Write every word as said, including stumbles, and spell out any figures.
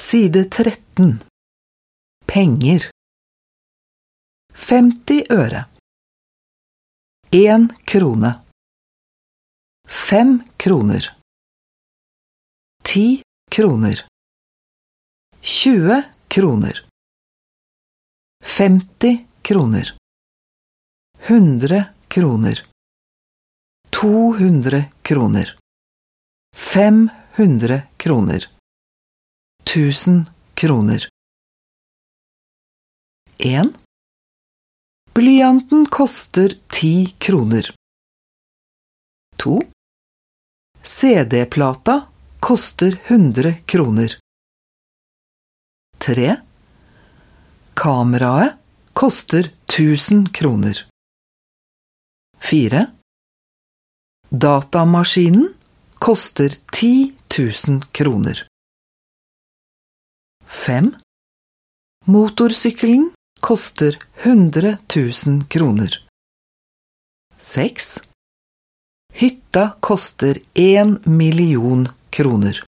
Side tretten. Penger. femti øre. En krone. Fem kroner. Ti kroner. Tjue kroner. Femti kroner. Hundre kroner. To hundre kroner. Fem hundre kroner. Tusen kroner. En. Blyanten koster ti kroner. To. C D-plata koster hundre kroner. Tre. Kameraet koster tusen kroner. Fire. Datamaskinen koster ti tusen kroner. Fem. Motorsykkelen koster hundre tusen kroner. Seks. Hytta koster en million kroner.